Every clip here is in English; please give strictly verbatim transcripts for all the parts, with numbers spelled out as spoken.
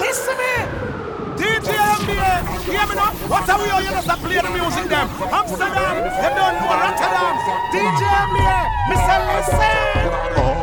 Listen me. D J M B A, hear me now? What are we all? You just play the music them. Amsterdam, you don't know Rotterdam. D J M B A, me say listen.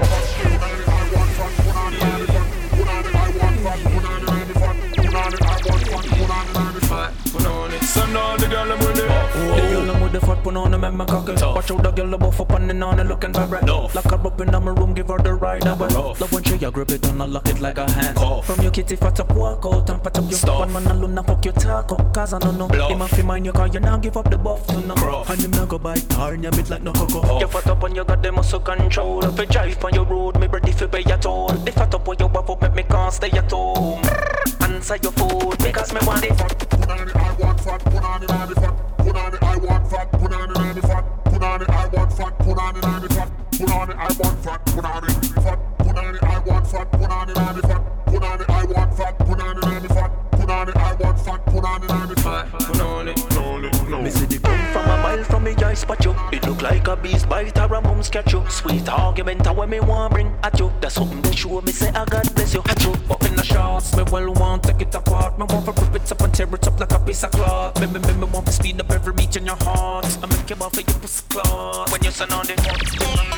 Send all the girl with it. The girl I'm with the fat put on the make my cocky. Watch out the girl above up on the on and looking vibrant. Lock her up in my room, give her the ride away. Love when she a grip it and I lock it like a hand. From your kitty fat up, walk out and pat up your one man alone and fuck your talk up. Cause I don't know. Him a fi mind your car, you now give up the buff to no. And him now go by tar in your bit like no cocoa. You fat up and you got the muscle control. If you drive on your road, me ready fi pay your toll. The fat up when you wap up, make me can't stay at home. Answer your food because me want it. Put on it, I want fat. Put on it, I fat. Put on it, I want fat. Put on it, I fat. Put on it, I want fat. Put on it, I fat. Put on it, I want fat. Put on it, fat. Put on it, I want fat. Put on it, I fat. Put on it, I want fat. Put on it, I fat. Put on it, I want fat. Put on it, I fat. Put on it, put on it, no. Me see the come from a mile from me, I spot you. It look like a beast bite or a mom's catch you. Sweet argument, how me want bring at you. That's something they show me say, I God bless you. At you, up in the shots, me well want take it apart. Me want to rip it up and tear it up like a piece of cloth. Me me me me want to speed up every beat in your heart. I make you off for your pussy cloth when you send on the